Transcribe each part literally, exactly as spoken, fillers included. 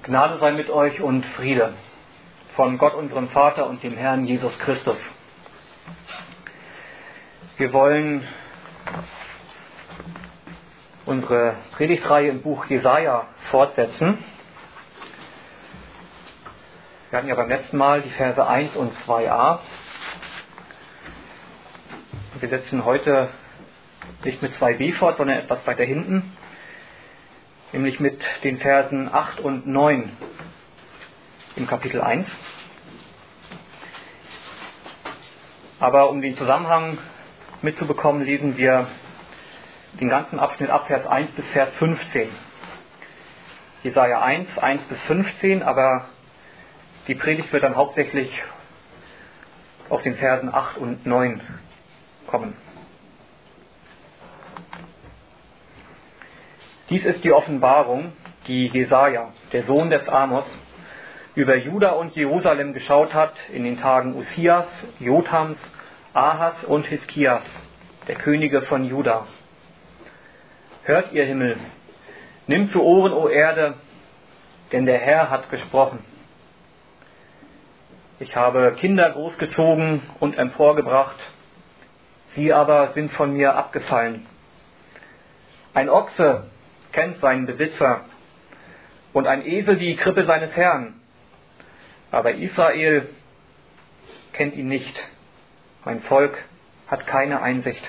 Gnade sei mit euch und Friede von Gott, unserem Vater und dem Herrn Jesus Christus. Wir wollen unsere Predigtreihe im Buch Jesaja fortsetzen. Wir hatten ja beim letzten Mal die Verse eins und zwei a. Wir setzen heute nicht mit zwei b fort, sondern etwas weiter hinten, nämlich mit den Versen acht und neun im Kapitel eins. Aber um den Zusammenhang mitzubekommen, lesen wir den ganzen Abschnitt ab Vers eins bis Vers fünfzehn. Jesaja eins, eins bis fünfzehn, aber die Predigt wird dann hauptsächlich auf den Versen acht und neun kommen. Dies ist die Offenbarung, die Jesaja, der Sohn des Amos, über Juda und Jerusalem geschaut hat in den Tagen Uzias, Jothams, Ahas und Hiskias, der Könige von Juda. Hört, ihr Himmel, nimm zu Ohren, o Erde, denn der Herr hat gesprochen. Ich habe Kinder großgezogen und emporgebracht, sie aber sind von mir abgefallen. Ein Ochse kennt seinen Besitzer und ein Esel die Krippe seines Herrn, aber Israel kennt ihn nicht. Mein Volk hat keine Einsicht.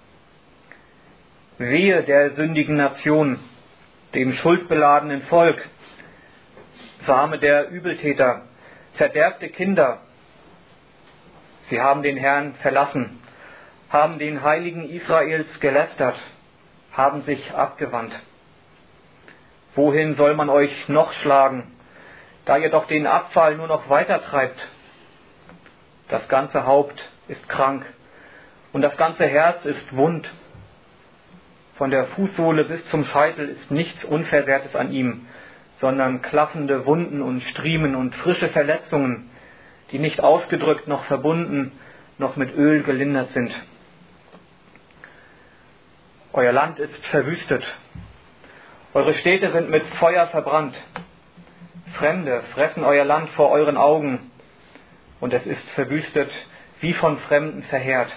Wehe der sündigen Nation, dem schuldbeladenen Volk, Same der Übeltäter, verderbte Kinder. Sie haben den Herrn verlassen, haben den Heiligen Israels gelästert, haben sich abgewandt. Wohin soll man euch noch schlagen, da ihr doch den Abfall nur noch weiter treibt? Das ganze Haupt ist krank und das ganze Herz ist wund. Von der Fußsohle bis zum Scheitel ist nichts Unversehrtes an ihm, sondern klaffende Wunden und Striemen und frische Verletzungen, die nicht ausgedrückt noch verbunden, noch mit Öl gelindert sind. Euer Land ist verwüstet. Eure Städte sind mit Feuer verbrannt. Fremde fressen euer Land vor euren Augen, und es ist verwüstet, wie von Fremden verheert.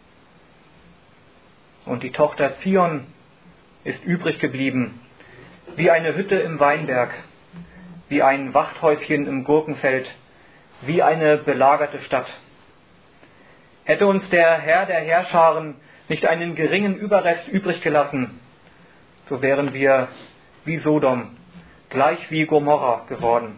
Und die Tochter Zion ist übrig geblieben, wie eine Hütte im Weinberg, wie ein Wachthäuschen im Gurkenfeld, wie eine belagerte Stadt. Hätte uns der Herr der Heerscharen nicht einen geringen Überrest übrig gelassen, so wären wir wie Sodom, gleich wie Gomorra geworden.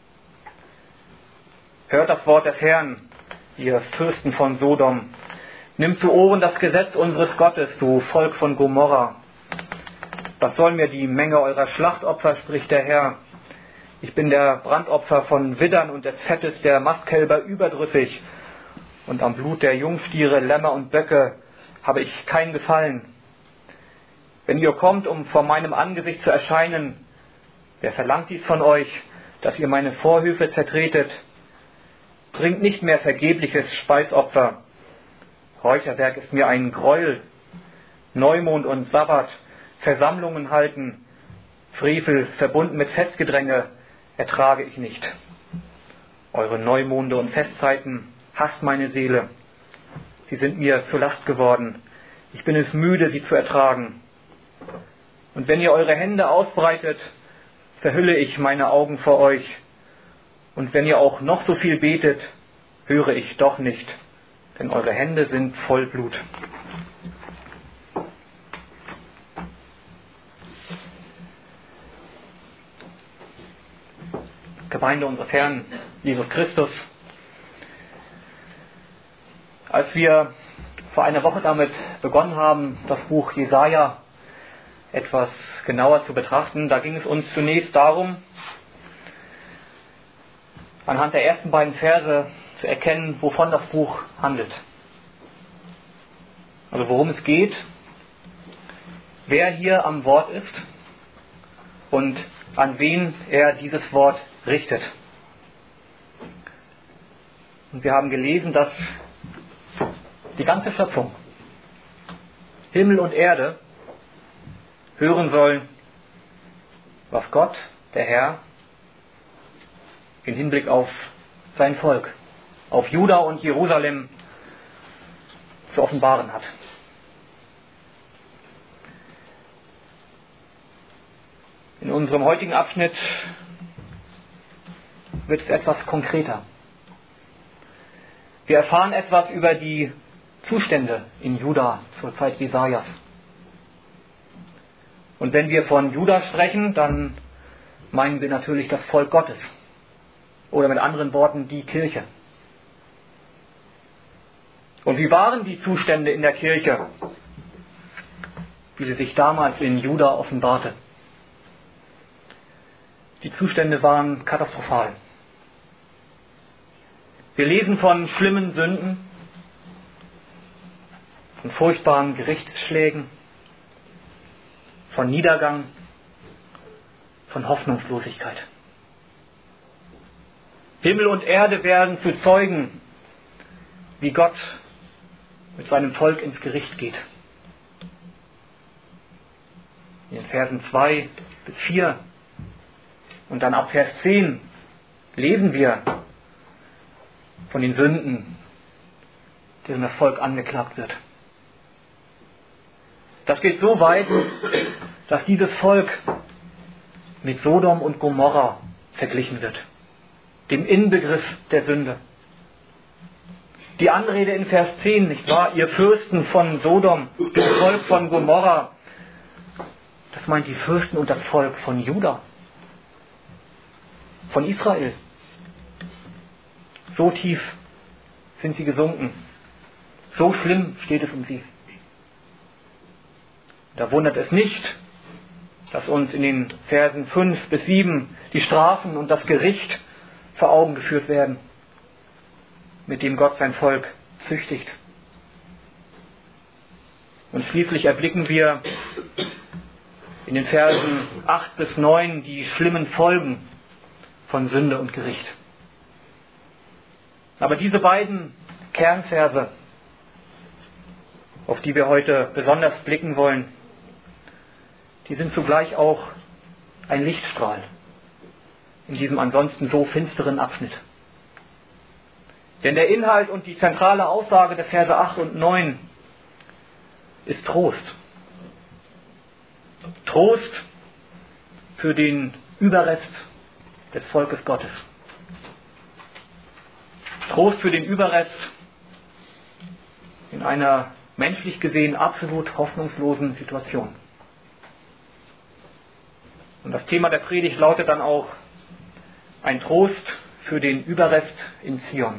Hört das Wort des Herrn, ihr Fürsten von Sodom. Nimm zu Ohren das Gesetz unseres Gottes, du Volk von Gomorra. Was soll mir die Menge eurer Schlachtopfer, spricht der Herr. Ich bin der Brandopfer von Widdern und des Fettes der Mastkälber überdrüssig, und am Blut der Jungstiere, Lämmer und Böcke habe ich kein Gefallen. Wenn ihr kommt, um vor meinem Angesicht zu erscheinen, wer verlangt dies von euch, dass ihr meine Vorhöfe zertretet? Bringt nicht mehr vergebliches Speisopfer. Räucherwerk ist mir ein Gräuel. Neumond und Sabbat, Versammlungen halten, Frevel verbunden mit Festgedränge, ertrage ich nicht. Eure Neumonde und Festzeiten hasst meine Seele. Sie sind mir zur Last geworden. Ich bin es müde, sie zu ertragen. Und wenn ihr eure Hände ausbreitet, verhülle ich meine Augen vor euch. Und wenn ihr auch noch so viel betet, höre ich doch nicht, denn eure Hände sind voll Blut. Gemeinde unseres Herrn Jesus Christus. Als wir vor einer Woche damit begonnen haben, das Buch Jesaja etwas genauer zu betrachten, da ging es uns zunächst darum, anhand der ersten beiden Verse zu erkennen, wovon das Buch handelt. Also worum es geht, wer hier am Wort ist und an wen er dieses Wort richtet. Und wir haben gelesen, dass die ganze Schöpfung, Himmel und Erde, hören sollen, was Gott, der Herr, im Hinblick auf sein Volk, auf Juda und Jerusalem zu offenbaren hat. In unserem heutigen Abschnitt wird es etwas konkreter. Wir erfahren etwas über die Zustände in Juda zur Zeit Jesajas. Und wenn wir von Juda sprechen, dann meinen wir natürlich das Volk Gottes. Oder mit anderen Worten die Kirche. Und wie waren die Zustände in der Kirche, wie sie sich damals in Juda offenbarte? Die Zustände waren katastrophal. Wir lesen von schlimmen Sünden, von furchtbaren Gerichtsschlägen, von Niedergang, von Hoffnungslosigkeit. Himmel und Erde werden zu Zeugen, wie Gott mit seinem Volk ins Gericht geht. In den Versen zwei bis vier und dann ab Vers zehn lesen wir von den Sünden, deren das Volk angeklagt wird. Das geht so weit, dass dieses Volk mit Sodom und Gomorra verglichen wird, dem Inbegriff der Sünde. Die Anrede in Vers zehn, nicht wahr? Ihr Fürsten von Sodom, du Volk von Gomorra. Das meint die Fürsten und das Volk von Juda, von Israel. So tief sind sie gesunken. So schlimm steht es um sie. Da wundert es nicht, dass uns in den Versen fünf bis sieben die Strafen und das Gericht vor Augen geführt werden, mit dem Gott sein Volk züchtigt. Und schließlich erblicken wir in den Versen acht bis neun die schlimmen Folgen von Sünde und Gericht. Aber diese beiden Kernverse, auf die wir heute besonders blicken wollen, die sind zugleich auch ein Lichtstrahl in diesem ansonsten so finsteren Abschnitt. Denn der Inhalt und die zentrale Aussage der Verse acht und neun ist Trost. Trost für den Überrest des Volkes Gottes. Trost für den Überrest in einer menschlich gesehen absolut hoffnungslosen Situation. Und das Thema der Predigt lautet dann auch ein Trost für den Überrest in Zion.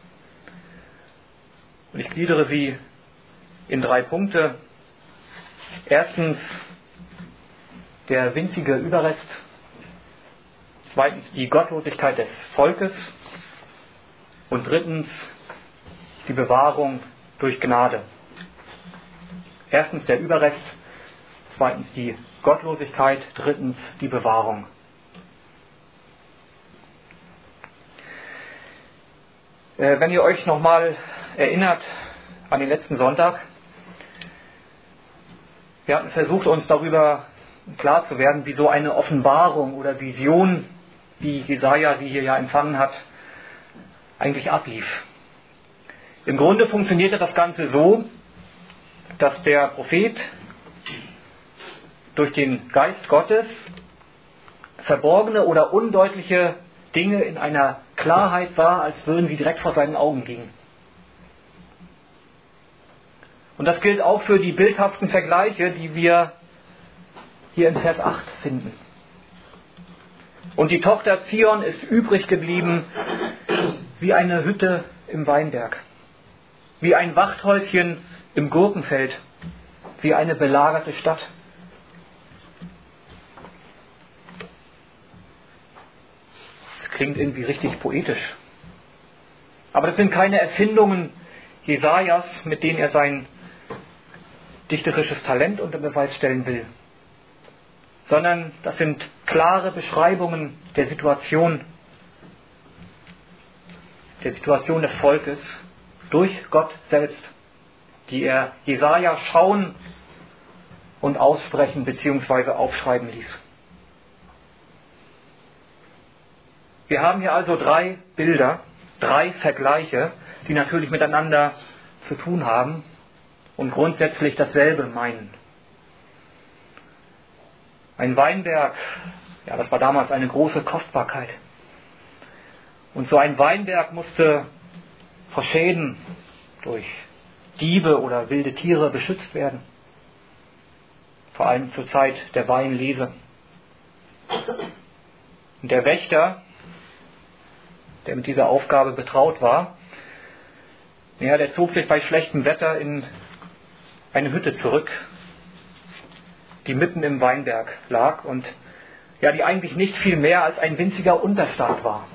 Und ich gliedere sie in drei Punkte. Erstens der winzige Überrest. Zweitens die Gottlosigkeit des Volkes. Und drittens die Bewahrung durch Gnade. Erstens der Überrest. Zweitens die Gottlosigkeit. Drittens die Bewahrung. Äh, wenn ihr euch nochmal erinnert an den letzten Sonntag, wir hatten versucht, uns darüber klar zu werden, wie so eine Offenbarung oder Vision, wie Jesaja sie hier ja empfangen hat, eigentlich ablief. Im Grunde funktionierte das Ganze so, dass der Prophet durch den Geist Gottes verborgene oder undeutliche Dinge in einer Klarheit sah, als würden sie direkt vor seinen Augen liegen. Und das gilt auch für die bildhaften Vergleiche, die wir hier in Vers acht finden. Und die Tochter Zion ist übrig geblieben wie eine Hütte im Weinberg, wie ein Wachthäuschen im Gurkenfeld, wie eine belagerte Stadt. Das klingt irgendwie richtig poetisch. Aber das sind keine Erfindungen Jesajas, mit denen er sein dichterisches Talent unter Beweis stellen will, sondern das sind klare Beschreibungen der Situation, der Situation des Volkes durch Gott selbst, die er Jesaja schauen und aussprechen bzw. aufschreiben ließ. Wir haben hier also drei Bilder, drei Vergleiche, die natürlich miteinander zu tun haben und grundsätzlich dasselbe meinen. Ein Weinberg, ja, das war damals eine große Kostbarkeit. Und so ein Weinberg musste vor Schäden durch Diebe oder wilde Tiere beschützt werden. Vor allem zur Zeit der Weinlese. Und der Wächter, der mit dieser Aufgabe betraut war, ja, der zog sich bei schlechtem Wetter in eine Hütte zurück, die mitten im Weinberg lag und ja, die eigentlich nicht viel mehr als ein winziger Unterstand war.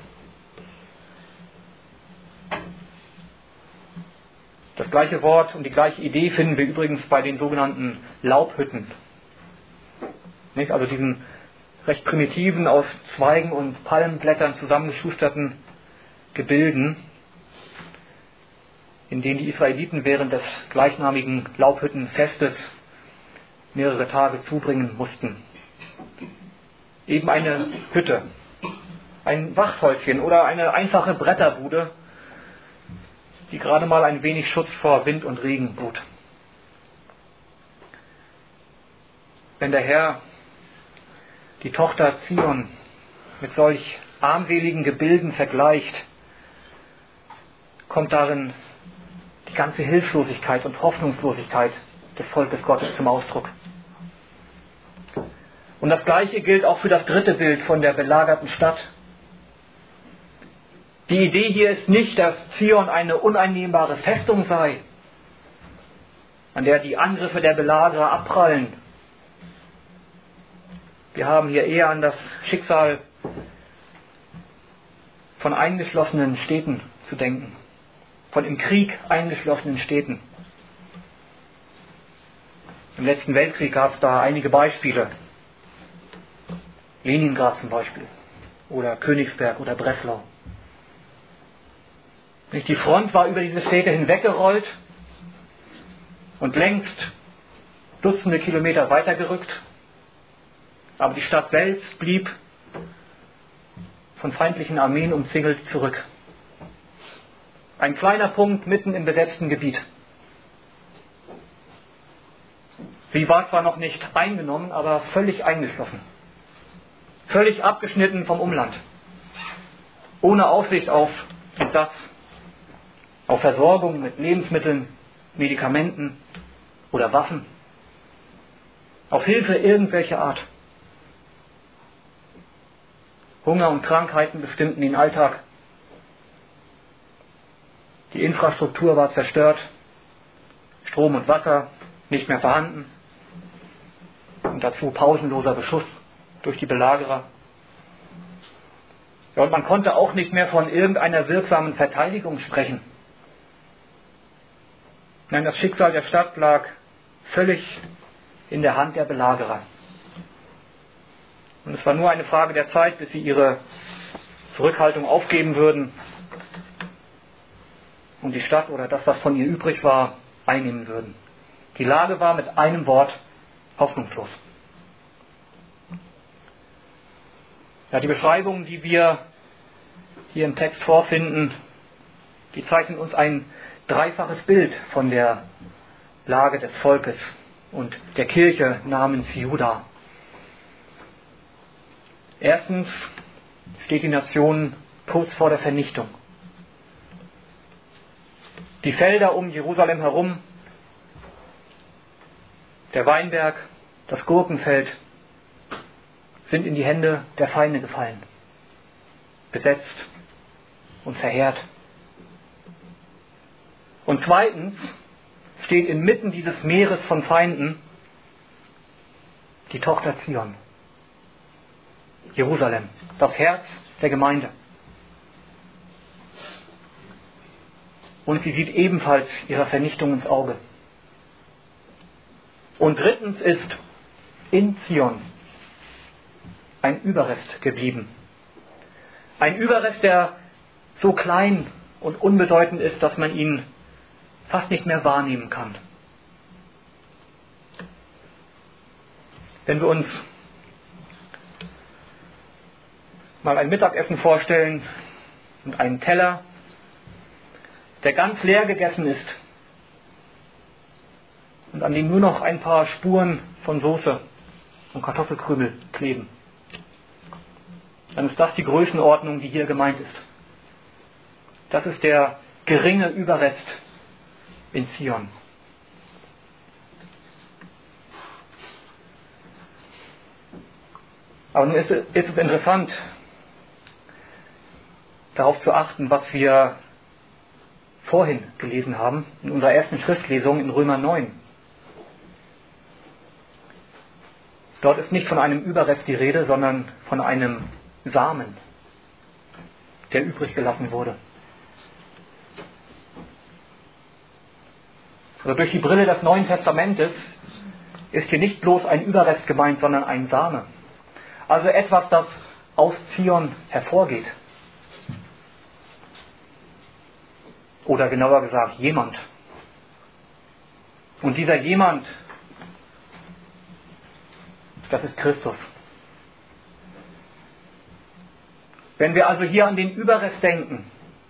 Das gleiche Wort und die gleiche Idee finden wir übrigens bei den sogenannten Laubhütten. Nicht? Also diesen recht primitiven, aus Zweigen und Palmenblättern zusammengeschusterten Gebilden, in denen die Israeliten während des gleichnamigen Laubhüttenfestes mehrere Tage zubringen mussten. Eben eine Hütte, ein Wachthäuschen oder eine einfache Bretterbude, die gerade mal ein wenig Schutz vor Wind und Regen bot. Wenn der Herr die Tochter Zion mit solch armseligen Gebilden vergleicht, kommt darin die ganze Hilflosigkeit und Hoffnungslosigkeit des Volkes Gottes zum Ausdruck. Und das Gleiche gilt auch für das dritte Bild von der belagerten Stadt. Die Idee hier ist nicht, dass Zion eine uneinnehmbare Festung sei, an der die Angriffe der Belagerer abprallen. Wir haben hier eher an das Schicksal von eingeschlossenen Städten zu denken, von im Krieg eingeschlossenen Städten. Im letzten Weltkrieg gab es da einige Beispiele. Leningrad zum Beispiel oder Königsberg oder Breslau. Die Front war über diese Städte hinweggerollt und längst Dutzende Kilometer weitergerückt, aber die Stadt selbst blieb von feindlichen Armeen umzingelt zurück. Ein kleiner Punkt mitten im besetzten Gebiet. Sie war zwar noch nicht eingenommen, aber völlig eingeschlossen. Völlig abgeschnitten vom Umland. Ohne Aussicht auf Ersatz, auf Versorgung mit Lebensmitteln, Medikamenten oder Waffen. Auf Hilfe irgendwelcher Art. Hunger und Krankheiten bestimmten den Alltag. Die Infrastruktur war zerstört. Strom und Wasser nicht mehr vorhanden. Und dazu pausenloser Beschuss durch die Belagerer. Ja, und man konnte auch nicht mehr von irgendeiner wirksamen Verteidigung sprechen. Nein, das Schicksal der Stadt lag völlig in der Hand der Belagerer. Und es war nur eine Frage der Zeit, bis sie ihre Zurückhaltung aufgeben würden und die Stadt oder das, was von ihr übrig war, einnehmen würden. Die Lage war mit einem Wort hoffnungslos. Ja, die Beschreibungen, die wir hier im Text vorfinden, die zeichnen uns ein dreifaches Bild von der Lage des Volkes und der Kirche namens Juda. Erstens steht die Nation kurz vor der Vernichtung. Die Felder um Jerusalem herum, der Weinberg, das Gurkenfeld sind in die Hände der Feinde gefallen, besetzt und verheert. Und zweitens steht inmitten dieses Meeres von Feinden die Tochter Zion, Jerusalem, das Herz der Gemeinde. Und sie sieht ebenfalls ihrer Vernichtung ins Auge. Und drittens ist in Zion ein Überrest geblieben. Ein Überrest, der so klein und unbedeutend ist, dass man ihn fast nicht mehr wahrnehmen kann. Wenn wir uns mal ein Mittagessen vorstellen und einen Teller, der ganz leer gegessen ist und an dem nur noch ein paar Spuren von Soße und Kartoffelkrümel kleben. Dann ist das die Größenordnung, die hier gemeint ist. Das ist der geringe Überrest in Zion. Aber nun ist es interessant, darauf zu achten, was wir vorhin gelesen haben, in unserer ersten Schriftlesung in Römer neun. Dort ist nicht von einem Überrest die Rede, sondern von einem Samen, der übrig gelassen wurde. Also durch die Brille des Neuen Testamentes ist hier nicht bloß ein Überrest gemeint, sondern ein Same. Also etwas, das aus Zion hervorgeht. Oder genauer gesagt, jemand. Und dieser jemand, das ist Christus. Wenn wir also hier an den Überrest denken,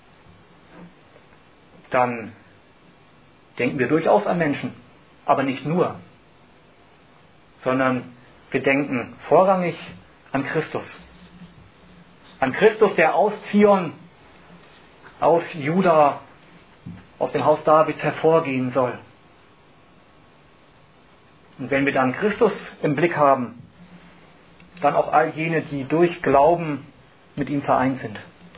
dann denken wir durchaus an Menschen, aber nicht nur, sondern wir denken vorrangig an Christus. An Christus, der aus Zion, aus Juda, aus dem Haus Davids hervorgehen soll. Und wenn wir dann Christus im Blick haben, dann auch all jene, die durch Glauben mit ihm vereint sind.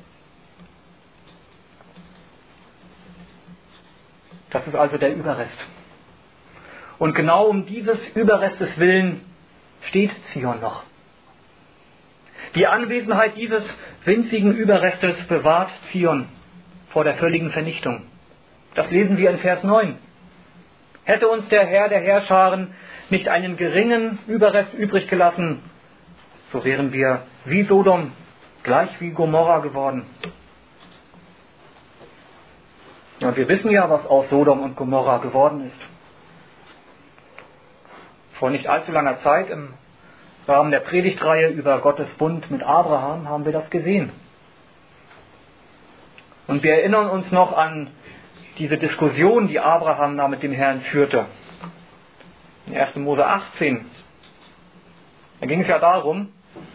Das ist also der Überrest. Und genau um dieses Überrestes willen steht Zion noch. Die Anwesenheit dieses winzigen Überrestes bewahrt Zion vor der völligen Vernichtung. Das lesen wir in Vers neun. Hätte uns der Herr der Heerscharen nicht einen geringen Überrest übrig gelassen, so wären wir wie Sodom, gleich wie Gomorra geworden. Ja, wir wissen ja, was aus Sodom und Gomorra geworden ist. Vor nicht allzu langer Zeit im Rahmen der Predigtreihe über Gottes Bund mit Abraham haben wir das gesehen. Und wir erinnern uns noch an diese Diskussion, die Abraham da mit dem Herrn führte. In ersten Mose achtzehn. Da ging es ja darum,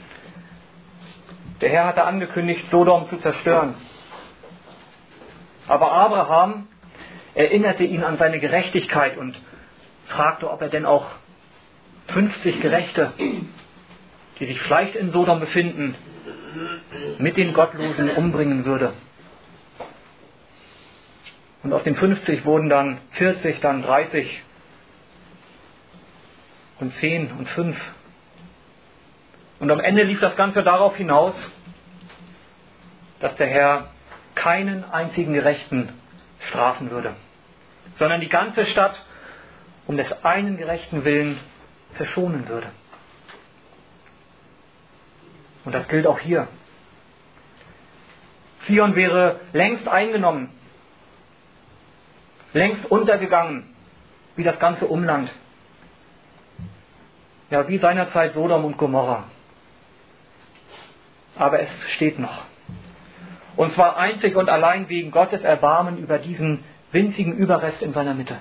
der Herr hatte angekündigt, Sodom zu zerstören. Aber Abraham erinnerte ihn an seine Gerechtigkeit und fragte, ob er denn auch fünfzig Gerechte, die sich vielleicht in Sodom befinden, mit den Gottlosen umbringen würde. Und aus den fünfzig wurden dann vierzig, dann dreißig und zehn und fünf. Und am Ende lief das Ganze darauf hinaus, dass der Herr keinen einzigen Gerechten strafen würde, sondern die ganze Stadt um des einen Gerechten willen verschonen würde. Und das gilt auch hier. Zion wäre längst eingenommen, längst untergegangen, wie das ganze Umland. Ja, wie seinerzeit Sodom und Gomorra. Aber es steht noch. Und zwar einzig und allein wegen Gottes Erbarmen über diesen winzigen Überrest in seiner Mitte.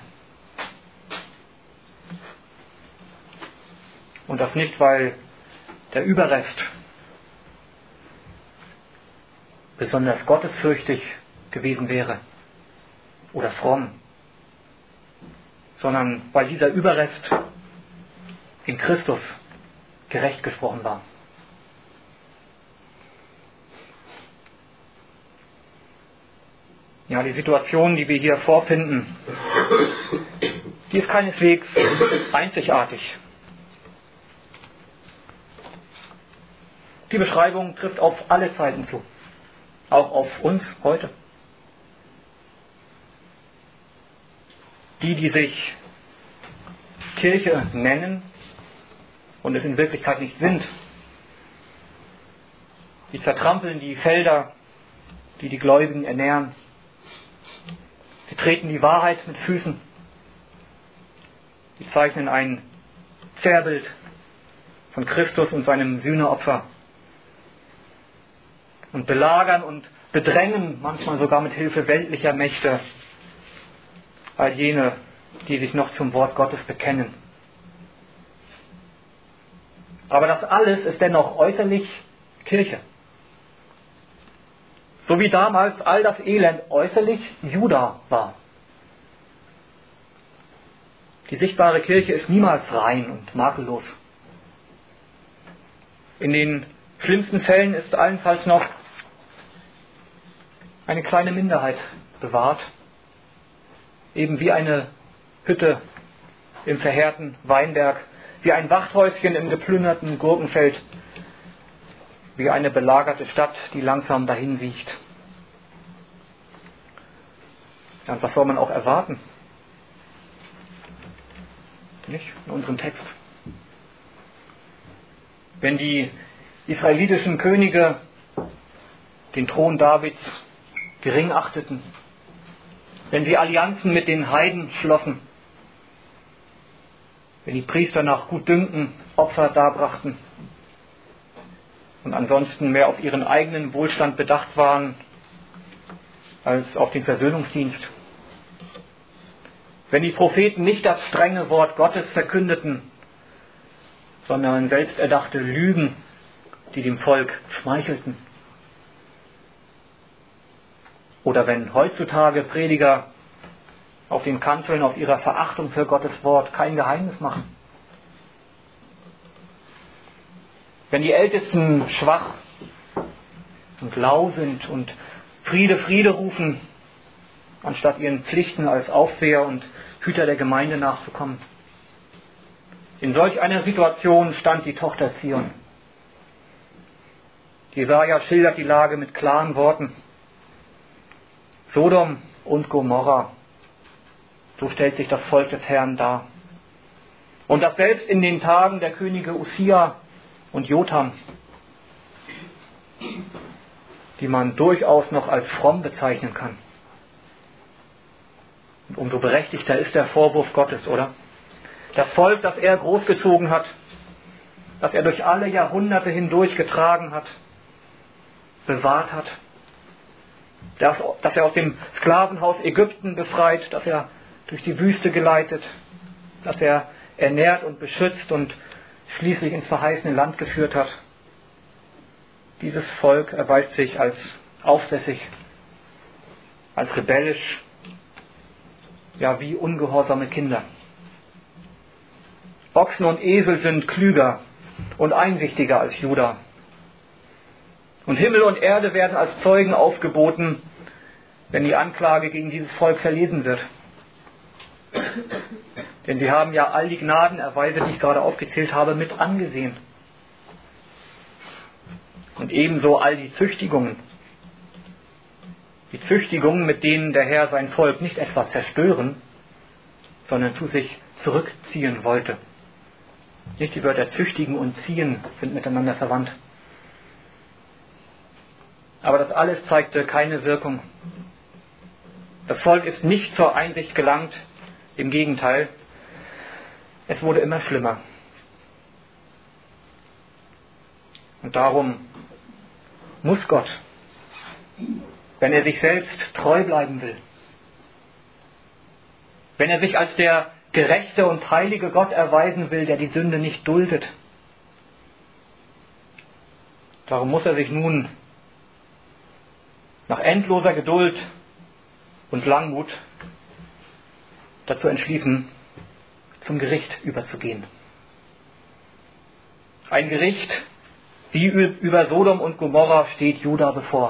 Und das nicht, weil der Überrest besonders gottesfürchtig gewesen wäre oder fromm, sondern weil dieser Überrest in Christus gerecht gesprochen war. Ja, die Situation, die wir hier vorfinden, die ist keineswegs einzigartig. Die Beschreibung trifft auf alle Zeiten zu, auch auf uns heute. Die, die sich Kirche nennen und es in Wirklichkeit nicht sind, die zertrampeln die Felder, die die Gläubigen ernähren. Sie treten die Wahrheit mit Füßen. Sie zeichnen ein Zerrbild von Christus und seinem Sühneopfer. und belagern und bedrängen, manchmal sogar mit Hilfe weltlicher Mächte, all jene, die sich noch zum Wort Gottes bekennen. Aber das alles ist dennoch äußerlich Kirche. So wie damals all das Elend äußerlich Juda war. Die sichtbare Kirche ist niemals rein und makellos. In den schlimmsten Fällen ist allenfalls noch eine kleine Minderheit bewahrt, eben wie eine Hütte im verheerten Weinberg, wie ein Wachthäuschen im geplünderten Gurkenfeld, wie eine belagerte Stadt, die langsam dahin siecht. Ja, und was soll man auch erwarten? Nicht? In unserem Text. Wenn die israelitischen Könige den Thron Davids gering achteten, wenn sie Allianzen mit den Heiden schlossen, wenn die Priester nach Gutdünken Opfer darbrachten und ansonsten mehr auf ihren eigenen Wohlstand bedacht waren als auf den Versöhnungsdienst, wenn die Propheten nicht das strenge Wort Gottes verkündeten, sondern selbsterdachte Lügen, die dem Volk schmeichelten. Oder wenn heutzutage Prediger auf den Kanzeln auf ihrer Verachtung für Gottes Wort kein Geheimnis machen. Wenn die Ältesten schwach und lau sind und Friede, Friede rufen, anstatt ihren Pflichten als Aufseher und Hüter der Gemeinde nachzukommen. In solch einer Situation stand die Tochter Zion. Jesaja schildert die Lage mit klaren Worten. Sodom und Gomorra, so stellt sich das Volk des Herrn dar. Und das selbst in den Tagen der Könige Usia und Jotham, die man durchaus noch als fromm bezeichnen kann. Und umso berechtigter ist der Vorwurf Gottes, oder? Das Volk, das er großgezogen hat, das er durch alle Jahrhunderte hindurch getragen hat, bewahrt hat, das, das er aus dem Sklavenhaus Ägypten befreit, das er durch die Wüste geleitet, das er ernährt und beschützt und schließlich ins verheißene Land geführt hat. Dieses Volk erweist sich als aufsässig, als rebellisch, ja wie ungehorsame Kinder. Ochsen und Esel sind klüger und einsichtiger als Juda. Und Himmel und Erde werden als Zeugen aufgeboten, wenn die Anklage gegen dieses Volk verlesen wird. Denn sie haben ja all die Gnadenerweise, die ich gerade aufgezählt habe, mit angesehen. Und ebenso all die Züchtigungen. Die Züchtigungen, mit denen der Herr sein Volk nicht etwa zerstören, sondern zu sich zurückziehen wollte. Nicht die Wörter züchtigen und ziehen sind miteinander verwandt. Aber das alles zeigte keine Wirkung. Das Volk ist nicht zur Einsicht gelangt, im Gegenteil, es wurde immer schlimmer. Und darum muss Gott, wenn er sich selbst treu bleiben will, wenn er sich als der gerechte und heilige Gott erweisen will, der die Sünde nicht duldet, darum muss er sich nun nach endloser Geduld und Langmut dazu entschließen, zum Gericht überzugehen. Ein Gericht, wie über Sodom und Gomorra steht Juda bevor.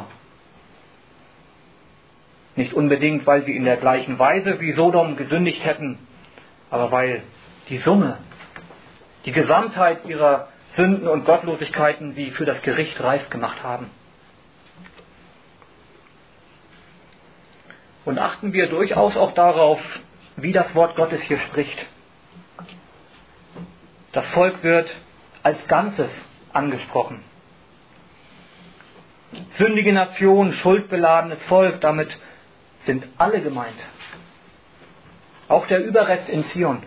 Nicht unbedingt, weil sie in der gleichen Weise wie Sodom gesündigt hätten, aber weil die Summe, die Gesamtheit ihrer Sünden und Gottlosigkeiten sie für das Gericht reif gemacht haben. Und achten wir durchaus auch darauf, wie das Wort Gottes hier spricht. Das Volk wird als Ganzes angesprochen. Sündige Nation, schuldbeladenes Volk, damit sind alle gemeint. Auch der Überrest in Zion.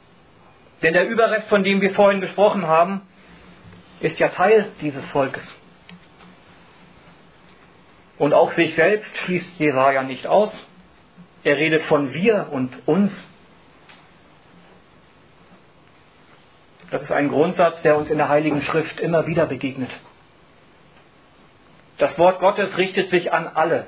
Denn der Überrest, von dem wir vorhin gesprochen haben, ist ja Teil dieses Volkes. Und auch sich selbst schließt Jesaja nicht aus. Er redet von wir und uns. Das ist ein Grundsatz, der uns in der Heiligen Schrift immer wieder begegnet. Das Wort Gottes richtet sich an alle.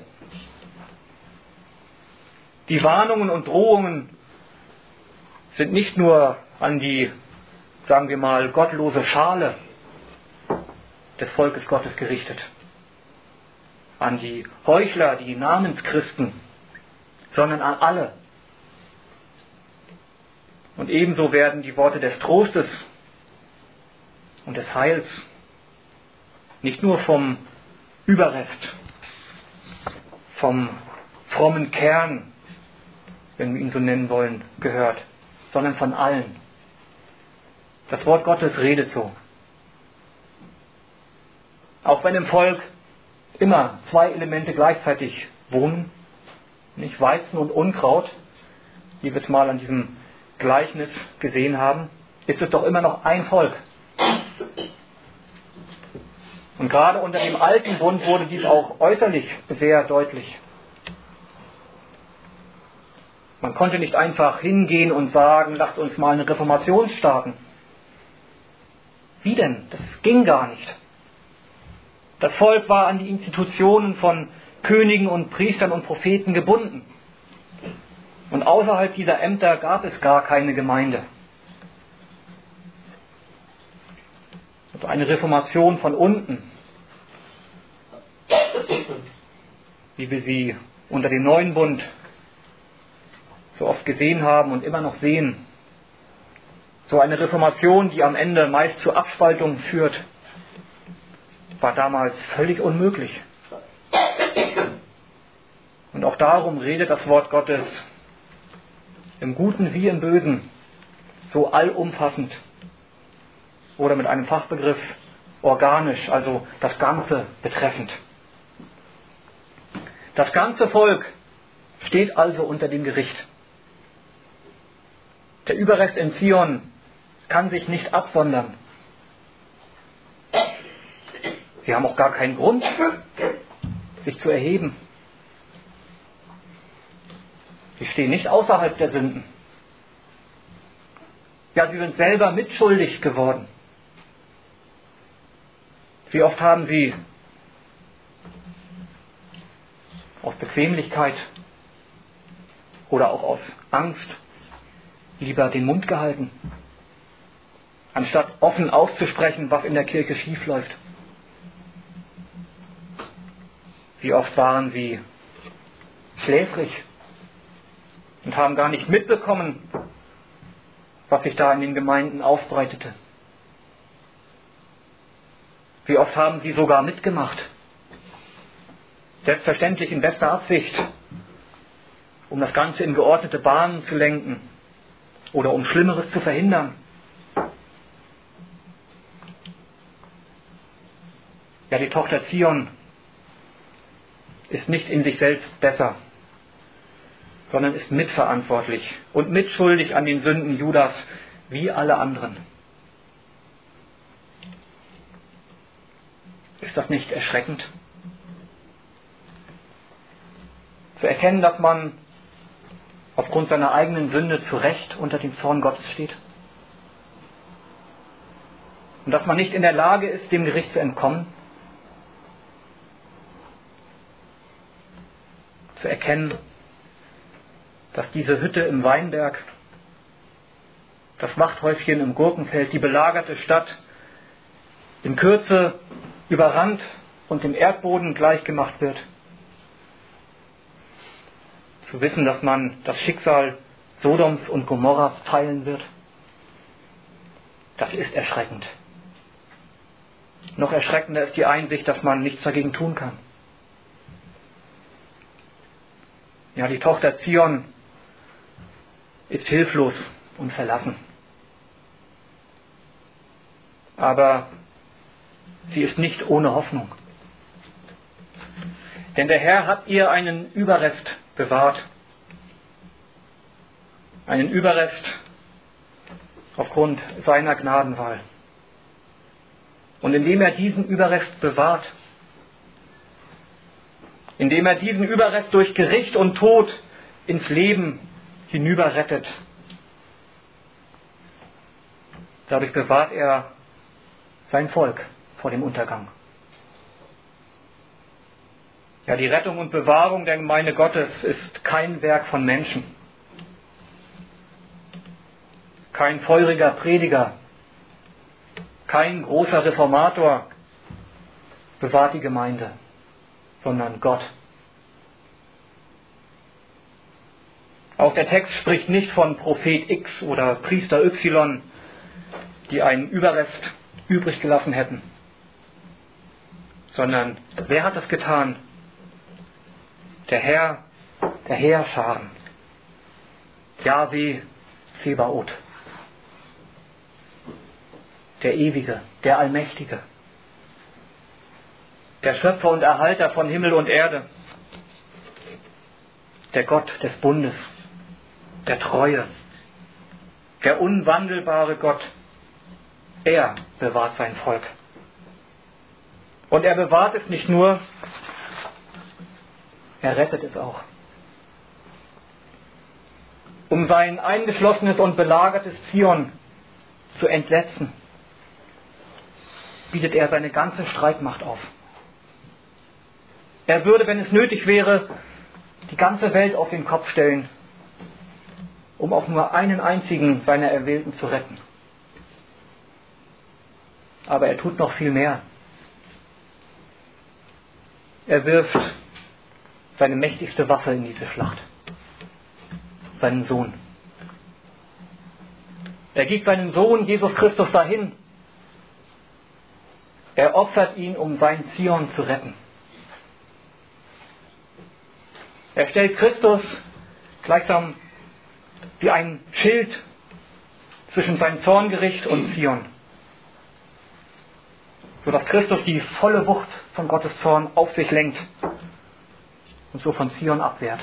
Die Warnungen und Drohungen sind nicht nur an die, sagen wir mal, gottlose Schale des Volkes Gottes gerichtet, an die Heuchler, die Namenschristen, sondern an alle. Und ebenso werden die Worte des Trostes und des Heils nicht nur vom Überrest, vom frommen Kern, wenn wir ihn so nennen wollen, gehört, sondern von allen. Das Wort Gottes redet so. Auch wenn im Volk immer zwei Elemente gleichzeitig wohnen, nicht Weizen und Unkraut, wie wir es mal an diesem Gleichnis gesehen haben, ist es doch immer noch ein Volk. Und gerade unter dem alten Bund wurde dies auch äußerlich sehr deutlich. Man konnte nicht einfach hingehen und sagen, lasst uns mal eine Reformation starten. Wie denn? Das ging gar nicht. Das Volk war an die Institutionen von Königen und Priestern und Propheten gebunden. Und außerhalb dieser Ämter gab es gar keine Gemeinde. Also eine Reformation von unten, wie wir sie unter dem neuen Bund so oft gesehen haben und immer noch sehen. So eine Reformation, die am Ende meist zur Abspaltung führt, war damals völlig unmöglich. Und auch darum redet das Wort Gottes im Guten wie im Bösen so allumfassend oder mit einem Fachbegriff organisch, also das Ganze betreffend. Das ganze Volk steht also unter dem Gericht. Der Überrest in Zion kann sich nicht absondern. Sie haben auch gar keinen Grund, sich zu erheben. Sie stehen nicht außerhalb der Sünden. Ja, sie sind selber mitschuldig geworden. Wie oft haben sie aus Bequemlichkeit oder auch aus Angst lieber den Mund gehalten, anstatt offen auszusprechen, was in der Kirche schiefläuft. Wie oft waren sie schläfrig und haben gar nicht mitbekommen, was sich da in den Gemeinden ausbreitete. Wie oft haben sie sogar mitgemacht, selbstverständlich in bester Absicht, um das Ganze in geordnete Bahnen zu lenken oder um Schlimmeres zu verhindern. Ja, die Tochter Zion ist nicht in sich selbst besser, sondern ist mitverantwortlich und mitschuldig an den Sünden Judas wie alle anderen. Ist das nicht erschreckend? Zu erkennen, dass man aufgrund seiner eigenen Sünde zu Recht unter dem Zorn Gottes steht? Und dass man nicht in der Lage ist, dem Gericht zu entkommen? Zu erkennen, dass diese Hütte im Weinberg, das Wachthäuschen im Gurkenfeld, die belagerte Stadt in Kürze überrannt und dem Erdboden gleichgemacht wird. Zu wissen, dass man das Schicksal Sodoms und Gomorras teilen wird, das ist erschreckend. Noch erschreckender ist die Einsicht, dass man nichts dagegen tun kann. Ja, die Tochter Zion ist hilflos und verlassen. Aber sie ist nicht ohne Hoffnung. Denn der Herr hat ihr einen Überrest bewahrt. Einen Überrest aufgrund seiner Gnadenwahl. Und indem er diesen Überrest bewahrt, indem er diesen Überrest durch Gericht und Tod ins Leben hinüberrettet. Dadurch bewahrt er sein Volk vor dem Untergang. Ja, die Rettung und Bewahrung der Gemeinde Gottes ist kein Werk von Menschen. Kein feuriger Prediger, kein großer Reformator bewahrt die Gemeinde, sondern Gott. Auch der Text spricht nicht von Prophet X oder Priester Y, die einen Überrest übrig gelassen hätten, sondern wer hat das getan? Der Herr der Heerscharen, Jahwe Zebaoth, der Ewige, der Allmächtige, der Schöpfer und Erhalter von Himmel und Erde, der Gott des Bundes, der Treue, der unwandelbare Gott. Er bewahrt sein Volk. Und er bewahrt es nicht nur, er rettet es auch. Um sein eingeschlossenes und belagertes Zion zu entsetzen, bietet er seine ganze Streitmacht auf. Er würde, wenn es nötig wäre, die ganze Welt auf den Kopf stellen, um auch nur einen einzigen seiner Erwählten zu retten. Aber er tut noch viel mehr. Er wirft seine mächtigste Waffe in diese Schlacht, seinen Sohn. Er gibt seinen Sohn Jesus Christus dahin. Er opfert ihn, um sein Zion zu retten. Er stellt Christus gleichsam wie ein Schild zwischen sein Zorngericht und Zion, sodass Christus die volle Wucht von Gottes Zorn auf sich lenkt und so von Zion abwehrt.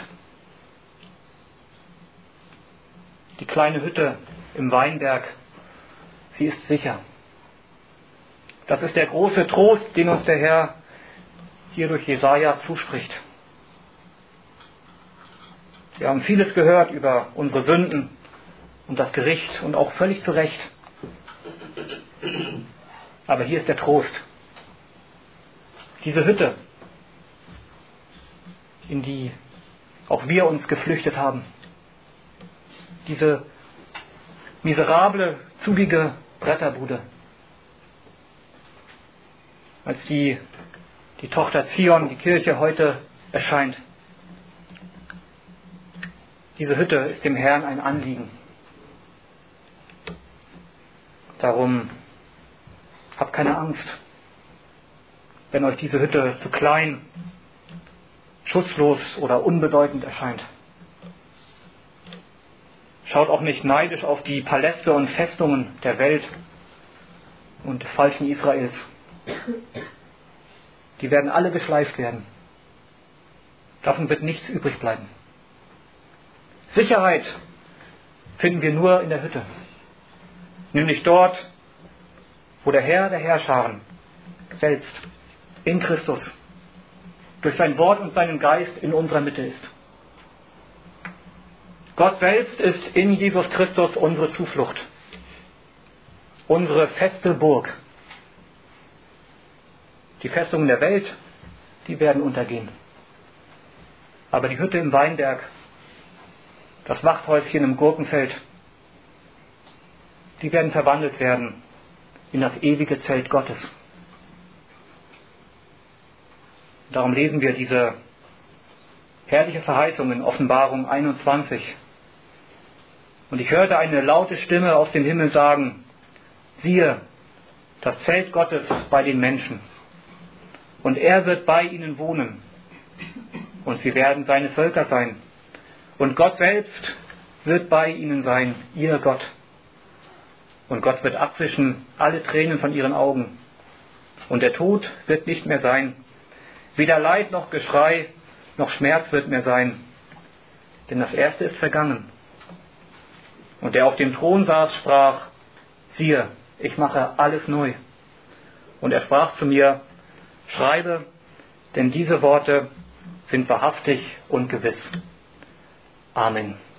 Die kleine Hütte im Weinberg, sie ist sicher. Das ist der große Trost, den uns der Herr hier durch Jesaja zuspricht. Wir haben vieles gehört über unsere Sünden und das Gericht und auch völlig zu Recht. Aber hier ist der Trost. Diese Hütte, in die auch wir uns geflüchtet haben. Diese miserable, zugige Bretterbude. Als die, die Tochter Zion, die Kirche, heute erscheint. Diese Hütte ist dem Herrn ein Anliegen. Darum habt keine Angst, wenn euch diese Hütte zu klein, schutzlos oder unbedeutend erscheint. Schaut auch nicht neidisch auf die Paläste und Festungen der Welt und des falschen Israels. Die werden alle geschleift werden. Davon wird nichts übrig bleiben. Sicherheit finden wir nur in der Hütte. Nämlich dort, wo der Herr der Heerscharen selbst in Christus durch sein Wort und seinen Geist in unserer Mitte ist. Gott selbst ist in Jesus Christus unsere Zuflucht, unsere feste Burg. Die Festungen der Welt, die werden untergehen. Aber die Hütte im Weinberg, das Wachthäuschen im Gurkenfeld, die werden verwandelt werden in das ewige Zelt Gottes. Darum lesen wir diese herrliche Verheißung in Offenbarung einundzwanzig. Und ich hörte eine laute Stimme aus dem Himmel sagen: Siehe, das Zelt Gottes bei den Menschen. Und er wird bei ihnen wohnen. Und sie werden seine Völker sein. Und Gott selbst wird bei ihnen sein, ihr Gott. Und Gott wird abwischen alle Tränen von ihren Augen. Und der Tod wird nicht mehr sein. Weder Leid noch Geschrei noch Schmerz wird mehr sein. Denn das Erste ist vergangen. Und der auf dem Thron saß, sprach: Siehe, ich mache alles neu. Und er sprach zu mir: Schreibe, denn diese Worte sind wahrhaftig und gewiss. Amen.